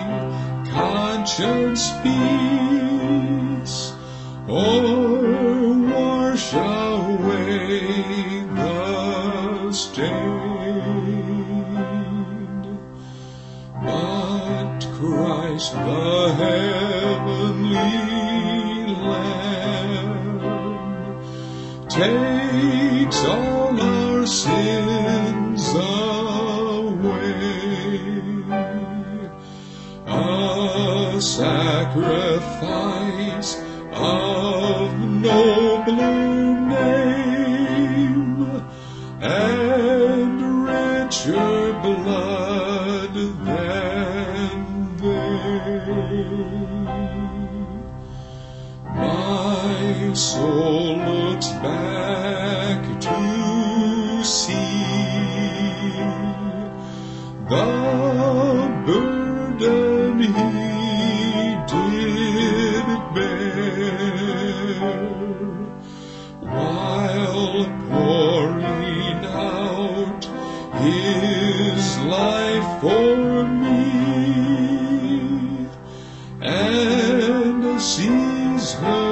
conscience peace, or wash away the stain. But Christ the heavenly Lamb takes all our sins away. A sacrifice of nobler name and richer blood than they. My soul looks back to see the burden he did bear, while pouring out his life for me, and sees her